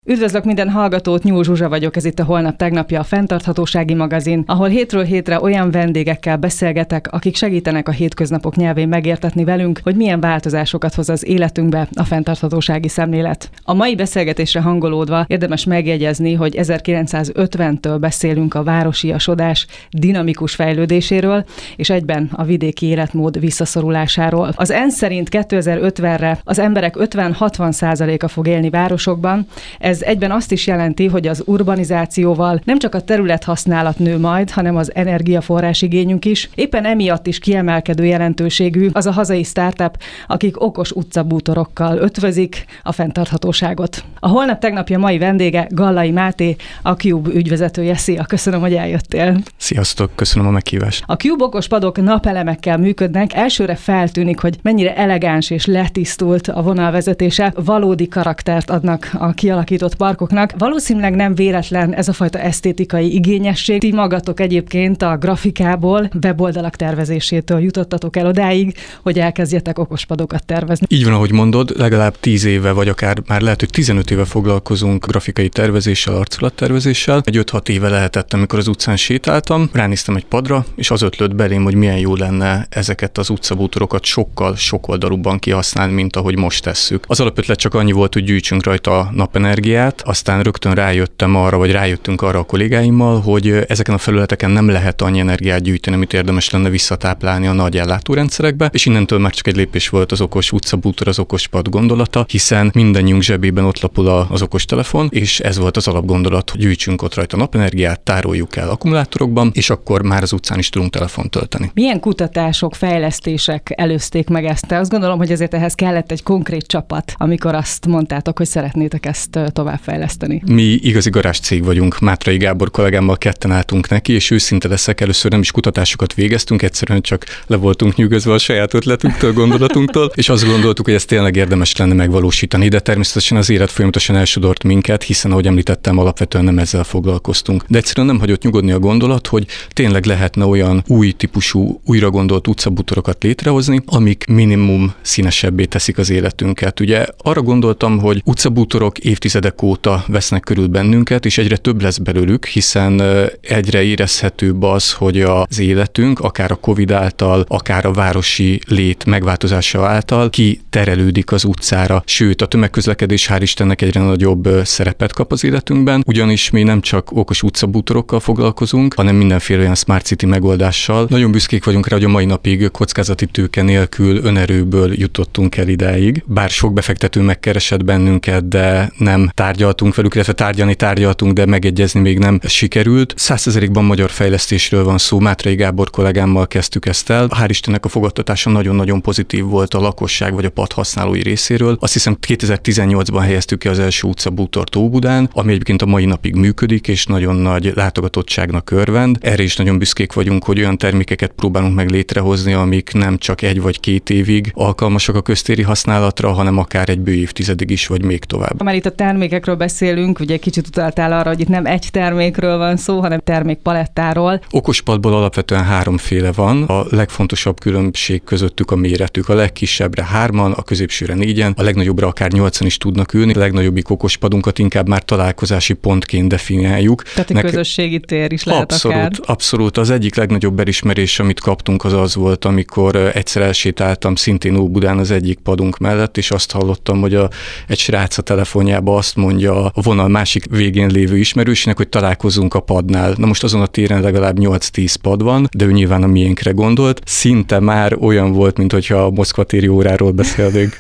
Üdvözlök minden hallgatót, Nyúl Zsuzsa vagyok, ez itt a Holnap tegnapja, a fenntarthatósági magazin, ahol hétről hétre olyan vendégekkel beszélgetek, akik segítenek a hétköznapok nyelvén megértetni velünk, hogy milyen változásokat hoz az életünkbe a fenntarthatósági szemlélet. A mai beszélgetésre hangolódva érdemes megjegyezni, hogy 1950-től beszélünk a városiasodás dinamikus fejlődéséről, és egyben a vidéki életmód visszaszorulásáról. Az ENSZ szerint 2050-re az emberek 50-60%-a fog élni városokban. Ez egyben azt is jelenti, hogy az urbanizációval nem csak a területhasználat nő majd, hanem az energiaforrás igényünk is. Éppen emiatt is kiemelkedő jelentőségű az a hazai startup, akik okos utcabútorokkal ötvözik a fenntarthatóságot. A Holnap tegnapja mai vendége Gallai Máté, a Cube ügyvezetője. Szia, köszönöm, hogy eljöttél. Sziasztok, köszönöm a meghívást. A Cube okos padok napelemekkel működnek. Elsőre feltűnik, hogy mennyire elegáns és letisztult a vonalvezetése, valódi karaktert adnak a kialakított parkoknak. Valószínűleg nem véletlen ez a fajta esztétikai igényesség. Ti magatok egyébként a grafikából, weboldalak tervezésétől jutottatok el odáig, hogy elkezdjetek okospadokat tervezni. Így van, ahogy mondod, legalább 10 éve, vagy akár már lehet, hogy 15 éve foglalkozunk grafikai tervezéssel, arculattervezéssel. Egy 5-6 éve lehetett, amikor az utcán sétáltam, ránéztem egy padra, és az ötlött belém, hogy milyen jó lenne ezeket az utcabútorokat sokkal sokoldalúbban kihasználni, mint ahogy most tesszük. Az alapötlet csak annyi volt, hogy gyűjtsünk rajta napenergiát, aztán rögtön rájöttünk arra a kollégáimmal, hogy ezeken a felületeken nem lehet annyi energiát gyűjteni, amit érdemes lenne visszatáplálni a nagy ellátórendszerekbe, és innentől már csak egy lépés volt az okos utcabútor, az okos pad gondolata, hiszen mindannyiunk zsebében ott lapul az okos telefon, és ez volt az alapgondolat, hogy gyűjtsünk ott rajta napenergiát, tároljuk el akkumulátorokban, és akkor már az utcán is tudunk telefont tölteni. Milyen kutatások, fejlesztések előzték meg ezt? Azt gondolom, hogy azért ehhez kellett egy konkrét csapat, amikor azt mondtátok, hogy szeretnétek ezt továbbfejleszteni. Mi igazi garázscég vagyunk, Mátrai Gábor kollégámmal ketten álltunk neki, és őszinte leszek, először nem is kutatásokat végeztünk, egyszerűen csak le voltunk nyűgözve a saját ötletünktől, gondolatunktól, és azt gondoltuk, hogy ezt tényleg érdemes lenne megvalósítani, de természetesen az élet folyamatosan elsodort minket, hiszen ahogy említettem, alapvetően nem ezzel foglalkoztunk. De egyszerűen nem hagyott nyugodni a gondolat, hogy tényleg lehetne olyan új típusú, újra gondolt utcabútorokat létrehozni, amik minimum színesebbé teszik az életünket. Ugye arra gondoltam, hogy utcabútorok évtizedek óta vesznek körül bennünket, és egyre több lesz belőlük, hiszen egyre érezhetőbb az, hogy az életünk, akár a Covid által, akár a városi lét megváltozása által kiterelődik az utcára, sőt a tömegközlekedés hál' Istennek egyre nagyobb szerepet kap az életünkben, ugyanis mi nem csak okos utcabútorokkal foglalkozunk, hanem mindenféle olyan smart city megoldással. Nagyon büszkék vagyunk rá, hogy a mai napig kockázati tőke nélkül önerőből jutottunk el idáig, bár sok befektető megkeresett bennünket, de nem tárgyaltunk velük, illetve tárgyaltunk, de megegyezni még nem sikerült. 100%-ban magyar fejlesztésről van szó, Mátrai Gábor kollégámmal kezdtük ezt el. Hál' Istennek a fogadtatása nagyon-nagyon pozitív volt a lakosság vagy a pad használói részéről. Azt hiszem 2018-ban helyeztük ki az első utcabútort Óbudán, ami egyébként a mai napig működik, és nagyon nagy látogatottságnak örvend. Erre is nagyon büszkék vagyunk, hogy olyan termékeket próbálunk meg létrehozni, amik nem csak 1 vagy 2 évig alkalmasak a köztéri használatra, hanem akár egy bő évtizedig is, vagy még tovább. Már itt a termékekről beszélünk, ugye kicsit utaltál arra, hogy itt nem egy termékről van szó, hanem termékpalettáról. Okospadból alapvetően 3 féle van. A legfontosabb különbség közöttük a méretük. A legkisebbre 3-an, a középsőre 4-en, a legnagyobbra akár 8-an is tudnak ülni. A legnagyobbik okospadunkat inkább már találkozási pontként definiáljuk. Tehát egy közösségi tér is lehet akár. Abszolút. Az egyik legnagyobb elismerés, amit kaptunk, az volt, amikor egyszer elsétáltam szintén Óbudán az egyik padunk mellett, és azt hallottam, hogy egy srác a telefonjába azt mondja a vonal másik végén lévő ismerősének, hogy találkozunk a padnál. Na most azon a téren legalább 8-10 pad van, de ő nyilván a miénkre gondolt. Szinte már olyan volt, mint hogyha a Moszkva téri óráról beszélnénk.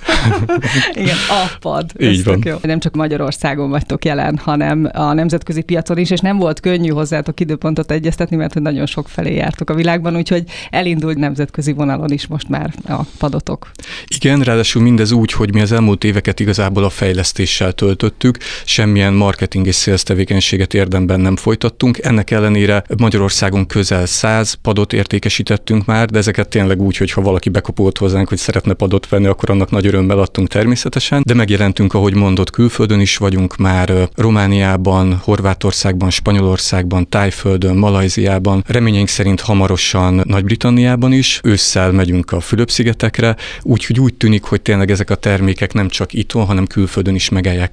Igen, a pad. Így van. Jó. Nem csak Magyarországon vagytok jelen, hanem a nemzetközi piacon is, és nem volt könnyű hozzátok időpontot egyeztetni, mert hogy nagyon sok felé jártok a világban, úgyhogy elindult nemzetközi vonalon is most már a padotok. Igen, ráadásul mindez úgy, hogy mi az elmúlt éveket igazából a fejlesztéssel töltöttük, semmilyen marketing és sales tevékenységet érdemben nem folytattunk. Ennek ellenére Magyarországon közel 100 padot értékesítettünk már, de ezeket tényleg úgy, hogy ha valaki bekopult hozzánk, hogy szeretne padot venni, akkor annak nagy örömmel adtunk természetesen. De megjelentünk, ahogy mondott, külföldön is vagyunk már, Romániában, Horvátországban, Spanyolországban, Tájföldön, Malajziában, reményeink szerint hamarosan Nagy-Britanniában is, ősszel megyünk a Fülöp-szigetekre, úgyhogy úgy tűnik, hogy tényleg ezek a termékek nem csak itthon, hanem külföldön is megállják a helyüket,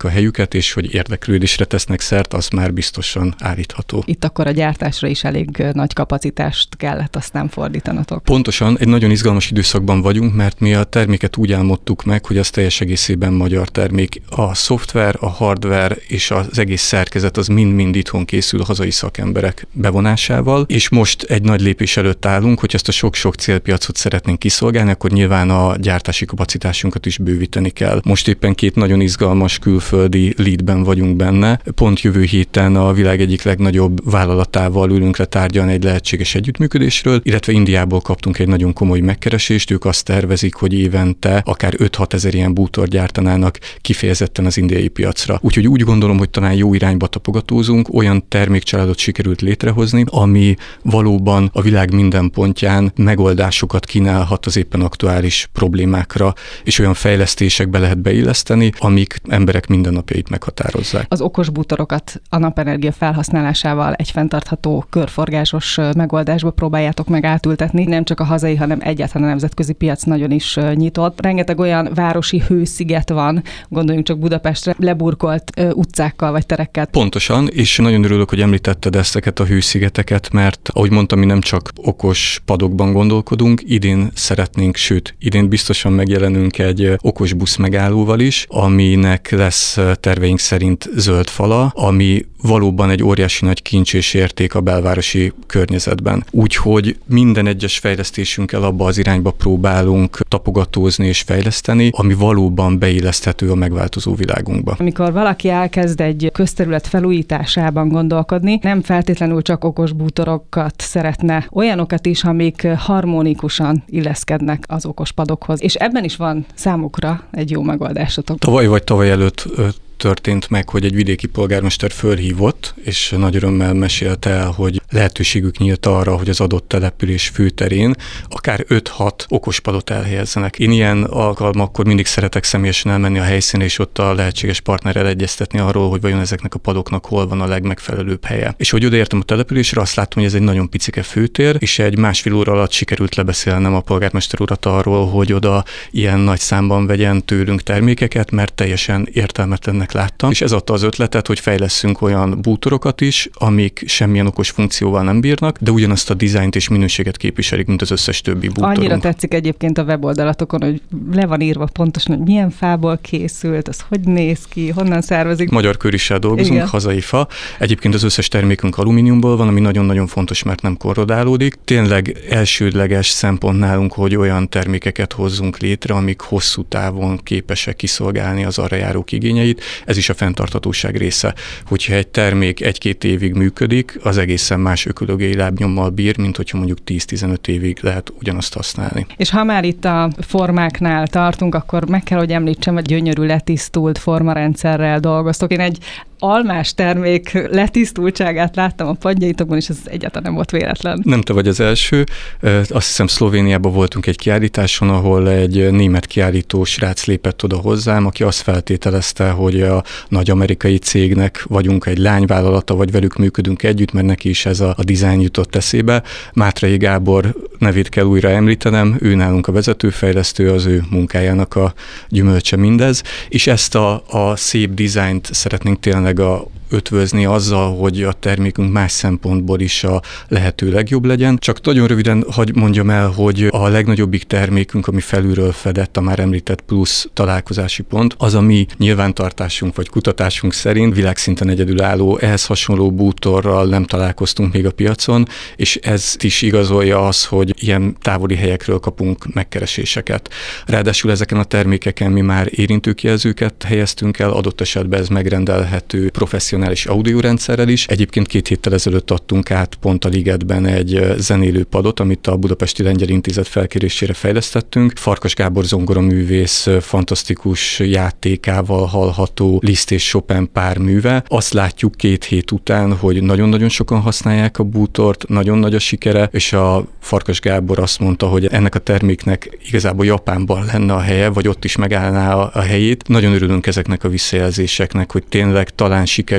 termékeket, és hogy érdeklődésre tesznek szert, az már biztosan állítható. Itt akkor a gyártásra is elég nagy kapacitást kellett aztán fordítanatok. Pontosan, egy nagyon izgalmas időszakban vagyunk, mert mi a terméket úgy álmodtuk meg, hogy az teljes egészében magyar termék. A szoftver, a hardware és az egész szerkezet az mind-mind itthon készül hazai szakemberek bevonásával, és most egy nagy lépés előtt állunk, hogy ezt a sok-sok célpiacot szeretnénk kiszolgálni, akkor nyilván a gyártási kapacitásunkat is bővíteni kell. Most éppen 2 nagyon izgalmas külföldi leadben vagyunk benne. Pont jövő héten a világ egyik legnagyobb vállalatával ülünk le tárgyalni egy lehetséges együttműködésről, illetve Indiából kaptunk egy nagyon komoly megkeresést, ők azt tervezik, hogy évente akár 5-6 ezer ilyen bútort gyártanának kifejezetten az indiai piacra. Úgyhogy úgy gondolom, hogy talán jó irányba tapogatózunk, olyan termékcsaládot sikerült létrehozni, ami valóban a világ minden pontján megoldásokat kínálhat az éppen aktuális problémákra, és olyan fejlesztésekbe lehet beilleszteni, amik emberek mindennapjait meghatározzák. Az okos bútorokat a napenergia felhasználásával egy fenntartható körforgásos megoldásba próbáljátok meg átültetni. Nem csak a hazai, hanem egyáltalán a nemzetközi piac nagyon is nyitott. Rengeteg olyan városi hősziget van, gondoljunk csak Budapestre, leburkolt utcákkal vagy terekkel. Pontosan, és nagyon örülök, hogy említetted ezeket a hőszigeteket, mert ahogy mondtam, mi nem csak okos padokban gondolkodunk, idén szeretnénk, sőt, idén biztosan megjelenünk egy okos busz megállóval is, aminek lesz terveink szerint zöld fala, ami valóban egy óriási nagy kincs és érték a belvárosi környezetben. Úgyhogy minden egyes fejlesztésünkkel abba az irányba próbálunk tapogatózni és fejleszteni, ami valóban beilleszthető a megváltozó világunkba. Amikor valaki elkezd egy közterület felújításában gondolkodni, nem feltétlenül csak okos bútorokat szeretne, olyanokat is, amik harmonikusan illeszkednek az okos padokhoz. És ebben is van számukra egy jó megoldásotok. Tavaly vagy tavaly előtt történt meg, hogy egy vidéki polgármester fölhívott, és nagy örömmel mesélte el, hogy lehetőségük nyílt arra, hogy az adott település főterén akár 5-6 okospadot elhelyezzenek. Én ilyen alkalmakkor mindig szeretek személyesen elmenni a helyszínre, és ott a lehetséges partnerrel egyeztetni arról, hogy vajon ezeknek a padoknak hol van a legmegfelelőbb helye. És hogy odaértem a településre, azt láttam, hogy ez egy nagyon picike főtér, és egy 1,5 óra alatt sikerült lebeszélnem a polgármester urat arról, hogy oda ilyen nagy számban vegyen tőlünk termékeket, mert teljesen értelmetlennek láttam, és ez adta az ötletet, hogy fejlesszünk olyan bútorokat is, amik semmilyen okos funkcióval nem bírnak, de ugyanazt a dizájnt és minőséget képviselik, mint az összes többi bútorunk. Annyira tetszik egyébként a weboldalatokon, hogy le van írva pontosan, hogy milyen fából készült, az hogy néz ki, honnan származik. Magyar kőrissel dolgozunk, igen. Hazai fa. Egyébként az összes termékünk alumíniumból van, ami nagyon-nagyon fontos, mert nem korrodálódik. Tényleg elsődleges szempont nálunk, hogy olyan termékeket hozzunk létre, amik hosszú távon képesek kiszolgálni az arra járók igényeit. Ez is a fenntarthatóság része. Hogyha egy termék 1-2 évig működik, az egészen más ökológiai lábnyommal bír, mint hogyha mondjuk 10-15 évig lehet ugyanazt használni. És ha már itt a formáknál tartunk, akkor meg kell, hogy említsem, hogy gyönyörű letisztult formarendszerrel dolgoztok. Én egy almás termék letisztultságát láttam a padjaitokban, és ez egyáltalán nem volt véletlen. Nem te vagy az első. Azt hiszem Szlovéniában voltunk egy kiállításon, ahol egy német kiállító srác lépett oda hozzám, aki azt feltételezte, hogy a nagy amerikai cégnek vagyunk egy lányvállalata, vagy velük működünk együtt, mert neki is ez a dizájn jutott eszébe. Mátrai Gábor nevét kell újra említenem, ő nálunk a vezetőfejlesztő, az ő munkájának a gyümölcse mindez, és ezt a szép dizájnt szeretnénk tényleg ötvözni azzal, hogy a termékünk más szempontból is a lehető legjobb legyen. Csak nagyon röviden hadd mondjam el, hogy a legnagyobbik termékünk, ami felülről fedett, a már említett plusz találkozási pont, az a mi nyilvántartásunk vagy kutatásunk szerint világszinten egyedülálló, ehhez hasonló bútorral nem találkoztunk még a piacon, és ez is igazolja az, hogy ilyen távoli helyekről kapunk megkereséseket. Ráadásul ezeken a termékeken mi már érintőkijelzőket helyeztünk el, adott esetben ez megrendelhető professzionális audiórendszerrel is. Egyébként 2 héttel ezelőtt adtunk át pont a Ligetben egy zenélő padot, amit a Budapesti Lengyel Intézet felkérésére fejlesztettünk. Farkas Gábor zongoraművész fantasztikus játékával hallható Liszt és Chopin pár műve. Azt látjuk 2 hét után, hogy nagyon-nagyon sokan használják a bútort, nagyon nagy a sikere, és a Farkas Gábor azt mondta, hogy ennek a terméknek igazából Japánban lenne a helye, vagy ott is megállná a helyét. Nagyon örülünk ezeknek a visszajelzéseknek, hogy tényleg talán sikerül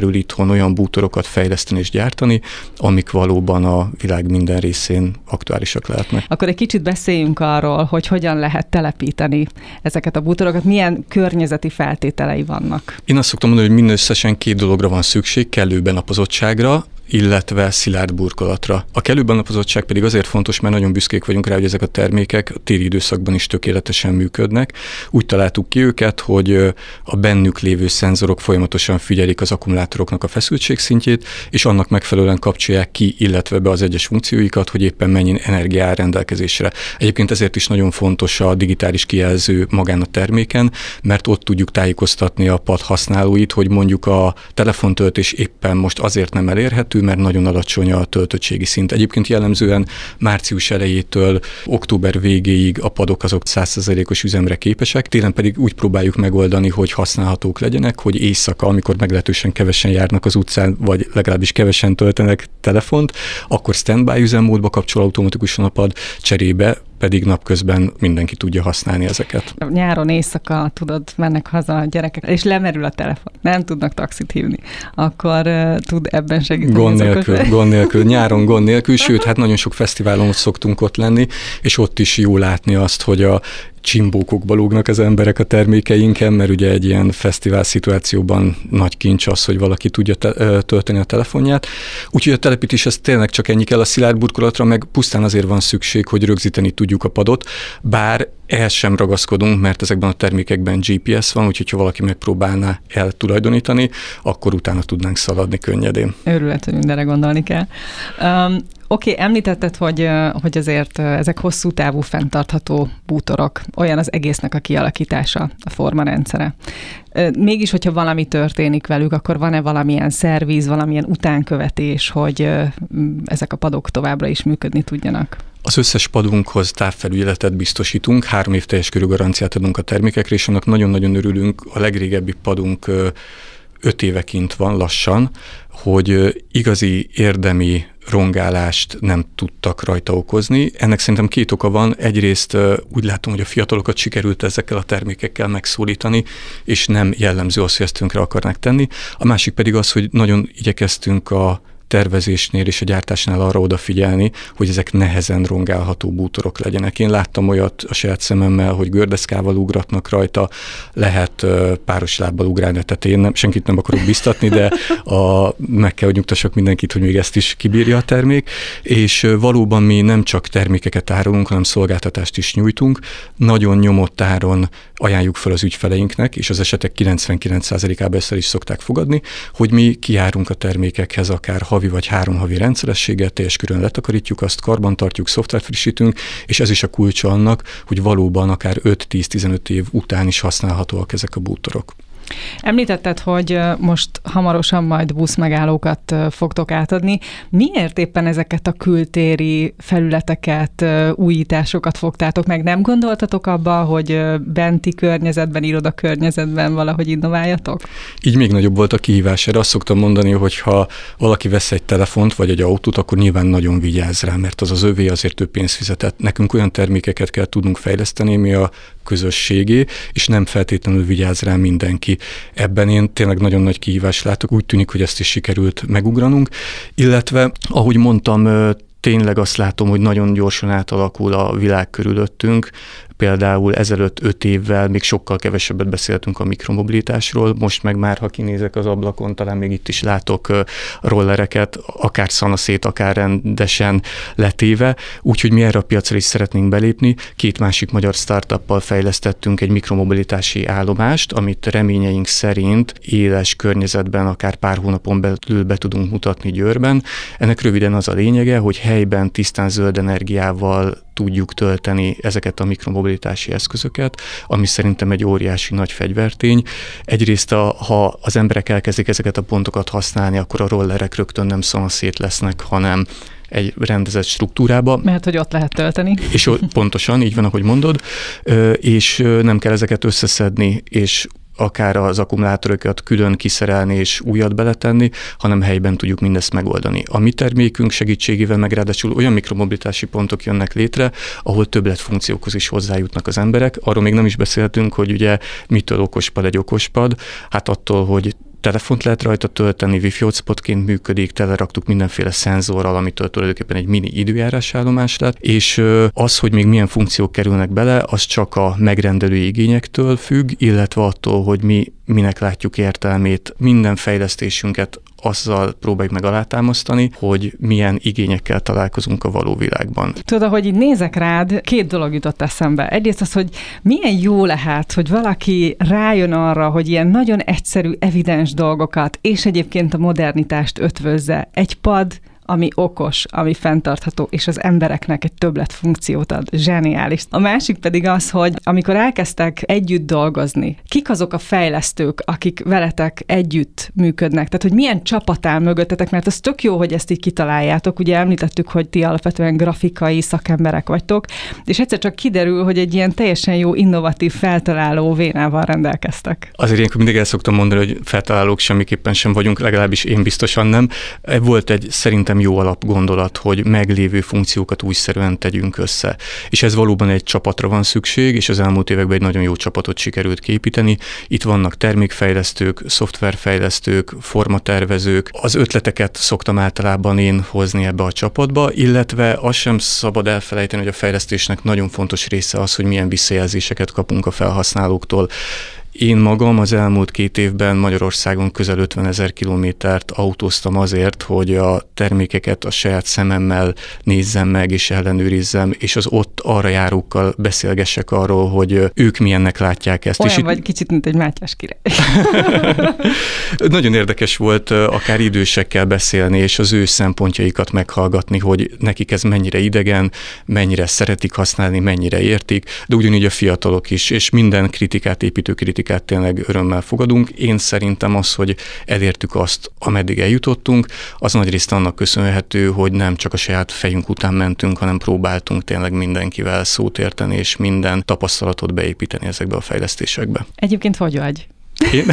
sikerül itthon olyan bútorokat fejleszteni és gyártani, amik valóban a világ minden részén aktuálisak lehetnek. Akkor egy kicsit beszéljünk arról, hogy hogyan lehet telepíteni ezeket a bútorokat, milyen környezeti feltételei vannak. Én azt szoktam mondani, hogy mindösszesen 2 dologra van szükség, kellő benapozottságra, illetve szilárd burkolatra. A kellő benapozottság pedig azért fontos, mert nagyon büszkék vagyunk rá, hogy ezek a termékek a téli időszakban is tökéletesen működnek. Úgy találtuk ki őket, hogy a bennük lévő szenzorok folyamatosan figyelik az akkumulátoroknak a feszültségszintjét, és annak megfelelően kapcsolják ki, illetve be az egyes funkcióikat, hogy éppen mennyi energia áll rendelkezésre. Egyébként ezért is nagyon fontos a digitális kijelző magán a terméken, mert ott tudjuk tájékoztatni a pad használóit, hogy mondjuk a telefontöltés éppen most azért nem elérhető, mert nagyon alacsony a töltöttségi szint. Egyébként jellemzően március elejétől október végéig a padok azok 100%-os üzemre képesek, télen pedig úgy próbáljuk megoldani, hogy használhatók legyenek, hogy éjszaka, amikor meglehetősen kevesen járnak az utcán, vagy legalábbis kevesen töltenek telefont, akkor standby üzemmódba kapcsol automatikusan a pad, cserébe pedig napközben mindenki tudja használni ezeket. Nyáron éjszaka, tudod, mennek haza a gyerekek, és lemerül a telefon, nem tudnak taxit hívni, akkor tud ebben segíteni. Gond nélkül, nyáron gond nélkül, sőt, hát nagyon sok fesztiválon szoktunk ott lenni, és ott is jó látni azt, hogy a csimbókokba lógnak az emberek a termékeinken, mert ugye egy ilyen fesztivál szituációban nagy kincs az, hogy valaki tudja tölteni a telefonját. Úgyhogy a telepítés ez tényleg csak ennyi kell, a szilárd burkolatra meg pusztán azért van szükség, hogy rögzíteni tudjuk a padot, bár ehhez sem ragaszkodunk, mert ezekben a termékekben GPS van, úgyhogy ha valaki megpróbálná eltulajdonítani, akkor utána tudnánk szaladni könnyedén. Őrület, hogy mindenre gondolni kell. Oké, említetted, hogy azért ezek hosszú távú fenntartható bútorok, olyan az egésznek a kialakítása, a formarendszere. Mégis, hogyha valami történik velük, akkor van-e valamilyen szerviz, valamilyen utánkövetés, hogy ezek a padok továbbra is működni tudjanak? Az összes padunkhoz távfelügyeletet biztosítunk, 3 év teljes körű garanciát adunk a termékekre, és annak nagyon-nagyon örülünk. A legrégebbi padunk 5 éve kint van lassan, hogy igazi érdemi rongálást nem tudtak rajta okozni. Ennek szerintem 2 oka van. Egyrészt úgy látom, hogy a fiatalokat sikerült ezekkel a termékekkel megszólítani, és nem jellemző az, hogy ezt tönkre akarnák tenni. A másik pedig az, hogy nagyon igyekeztünk a tervezésnél és a gyártásnál arra odafigyelni, hogy ezek nehezen rongálható bútorok legyenek. Én láttam olyat a saját szememmel, hogy gördeszkával ugratnak rajta, lehet páros lábbal ugrálni a tetején, senkit nem akarok biztatni, de meg kell, hogy nyugtassak mindenkit, hogy még ezt is kibírja a termék, és valóban mi nem csak termékeket árulunk, hanem szolgáltatást is nyújtunk. Nagyon nyomott áron ajánljuk fel az ügyfeleinknek, és az esetek 99%-ában ezt el is szokták fogadni, hogy mi kijárunk a termékekhez akár havi vagy 3 havi rendszerességgel, teljes körön letakarítjuk, azt karbantartjuk, szoftvert frissítünk, és ez is a kulcsa annak, hogy valóban akár 5-10-15 év után is használhatóak ezek a bútorok. Említetted, hogy most hamarosan majd buszmegállókat fogtok átadni. Miért éppen ezeket a kültéri felületeket, újításokat fogtátok meg? Nem gondoltatok abba, hogy benti környezetben, irodakörnyezetben valahogy innováljatok? Így még nagyobb volt a kihívás. Erre azt szoktam mondani, hogy ha valaki vesz egy telefont vagy egy autót, akkor nyilván nagyon vigyáz rá, mert az övé, azért több pénzt fizetett. Nekünk olyan termékeket kell tudnunk fejleszteni, mi a közösségé, és nem feltétlenül vigyáz rá mindenki. Ebben én tényleg nagyon nagy kihívást látok, úgy tűnik, hogy ezt is sikerült megugranunk, illetve, ahogy mondtam, tényleg azt látom, hogy nagyon gyorsan átalakul a világ körülöttünk. Például ezelőtt 5 évvel még sokkal kevesebbet beszéltünk a mikromobilitásról, most meg már, ha kinézek az ablakon, talán még itt is látok rollereket, akár szanaszét, akár rendesen letéve, úgyhogy mi erre a piacra is szeretnénk belépni. 2 másik magyar startuppal fejlesztettünk egy mikromobilitási állomást, amit reményeink szerint éles környezetben akár pár hónapon belül be tudunk mutatni Győrben. Ennek röviden az a lényege, hogy helyben tisztán zöld energiával tudjuk tölteni ezeket a mikromobilitási eszközöket, ami szerintem egy óriási nagy fegyvertény. Egyrészt, ha az emberek elkezdik ezeket a pontokat használni, akkor a rollerek rögtön nem szanaszét lesznek, hanem egy rendezett struktúrába. Mert hogy ott lehet tölteni. És pontosan, így van, ahogy mondod, és nem kell ezeket összeszedni, és akár az akkumulátorokat külön kiszerelni és újat beletenni, hanem helyben tudjuk mindezt megoldani. A mi termékünk segítségével meg ráadásul olyan mikromobilitási pontok jönnek létre, ahol többletfunkciókhoz is hozzájutnak az emberek. Arról még nem is beszéltünk, hogy ugye mitől okospad egy okospad, hát attól, hogy telefont lehet rajta tölteni, Wi-Fi hotspotként működik, teleraktuk mindenféle szenzorral, amitől tulajdonképpen egy mini időjárásállomás lett, és az, hogy még milyen funkciók kerülnek bele, az csak a megrendelői igényektől függ, illetve attól, hogy mi minek látjuk értelmét, minden fejlesztésünket azzal próbáljuk meg alátámasztani, hogy milyen igényekkel találkozunk a való világban. Tudod, hogy így nézek rád, két dolog jutott eszembe. Egyrészt az, hogy milyen jó lehet, hogy valaki rájön arra, hogy ilyen nagyon egyszerű, evidens dolgokat, és egyébként a modernitást ötvözze. Egy pad, ami okos, ami fenntartható, és az embereknek egy többlet funkciót ad. Zseniális. A másik pedig az, hogy amikor elkezdtek együtt dolgozni, kik azok a fejlesztők, akik veletek együtt működnek? Tehát, hogy milyen csapat áll mögöttetek, mert az tök jó, hogy ezt így kitaláljátok. Ugye említettük, hogy ti alapvetően grafikai szakemberek vagytok, és egyszer csak kiderül, hogy egy ilyen teljesen jó, innovatív, feltaláló vénával rendelkeztek. Azért ilyenkor mindig el szoktam mondani, hogy feltalálók semmiképpen sem vagyunk, legalábbis én biztosan nem. Volt egy szerintem jó alapgondolat, hogy meglévő funkciókat újszerűen tegyünk össze. És ez valóban egy csapatra van szükség, és az elmúlt években egy nagyon jó csapatot sikerült kiépíteni. Itt vannak termékfejlesztők, szoftverfejlesztők, formatervezők. Az ötleteket szoktam általában én hozni ebbe a csapatba, illetve azt sem szabad elfelejteni, hogy a fejlesztésnek nagyon fontos része az, hogy milyen visszajelzéseket kapunk a felhasználóktól. Én magam az elmúlt 2 évben Magyarországon közel 50 000 kilométert autóztam azért, hogy a termékeket a saját szememmel nézzem meg és ellenőrizzem, és az ott arra járókkal beszélgessek arról, hogy ők milyennek látják ezt. Olyan és vagy kicsit, mint egy Mátyás király. Nagyon érdekes volt akár idősekkel beszélni, és az ő szempontjaikat meghallgatni, hogy nekik ez mennyire idegen, mennyire szeretik használni, mennyire értik, de ugyanígy a fiatalok is, és minden kritikát, építő kritikát tényleg örömmel fogadunk. Én szerintem az, hogy elértük azt, ameddig eljutottunk, az nagyrészt annak köszönhető, hogy nem csak a saját fejünk után mentünk, hanem próbáltunk tényleg mindenkivel szót érteni, és minden tapasztalatot beépíteni ezekbe a fejlesztésekbe. Egyébként hogy vagy? Én?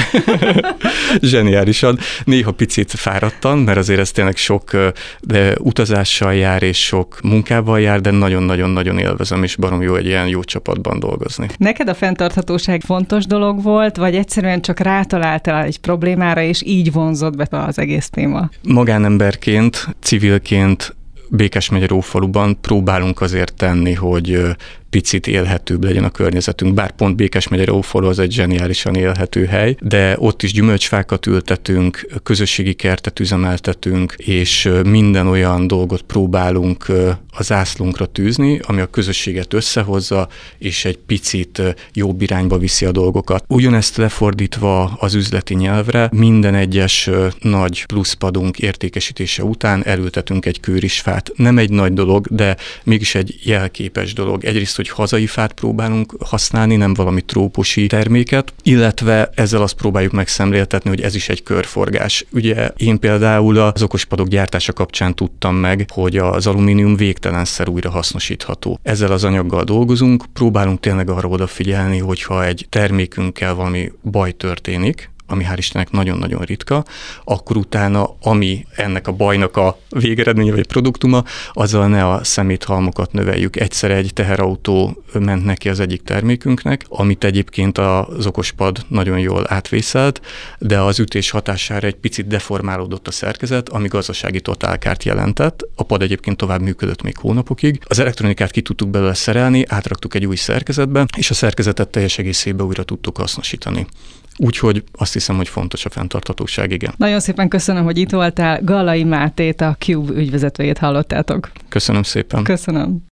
Zseniálisan. Néha picit fáradtan, mert azért ez tényleg sok utazással jár, és sok munkával jár, de nagyon-nagyon-nagyon élvezem, és barom jó egy ilyen jó csapatban dolgozni. Neked a fenntarthatóság fontos dolog volt, vagy egyszerűen csak rátaláltál egy problémára, és így vonzott be az egész téma? Magánemberként, civilként Békesmegye-Ófaluban próbálunk azért tenni, hogy picit élhetőbb legyen a környezetünk, bár pont Békesmegye-Ófalu az egy zseniálisan élhető hely, de ott is gyümölcsfákat ültetünk, közösségi kertet üzemeltetünk, és minden olyan dolgot próbálunk a zászlónkra tűzni, ami a közösséget összehozza, és egy picit jobb irányba viszi a dolgokat. Ugyanezt lefordítva az üzleti nyelvre, minden egyes nagy pluszpadunk értékesítése után elültetünk egy kőrisfát. Nem egy nagy dolog, de mégis egy jelképes dolog. Egyrészt, hogy hazai fát próbálunk használni, nem valami trópusi terméket, illetve ezzel azt próbáljuk megszemléltetni, hogy ez is egy körforgás. Ugye én például az okospadok gyártása kapcsán tudtam meg, hogy az alumínium végtelenszer újra hasznosítható. Ezzel az anyaggal dolgozunk, próbálunk tényleg arra odafigyelni, hogyha egy termékünkkel valami baj történik, ami hál' Istennek nagyon-nagyon ritka, akkor utána, ami ennek a bajnak a végeredménye vagy produktuma, azzal ne a szeméthalmokat növeljük. Egyszer egy teherautó ment neki az egyik termékünknek, amit egyébként az okospad nagyon jól átvészelt, de az ütés hatására egy picit deformálódott a szerkezet, ami gazdasági totálkárt jelentett. A pad egyébként tovább működött még hónapokig. Az elektronikát ki tudtuk belőle szerelni, átraktuk egy új szerkezetbe, és a szerkezetet teljes egészében újra tudtuk hasznosítani. Úgyhogy azt hiszem, hogy fontos a fenntarthatóság, igen. Nagyon szépen köszönöm, hogy itt voltál. Gallai Mátét, a Cube ügyvezetőjét hallottátok. Köszönöm szépen. Köszönöm.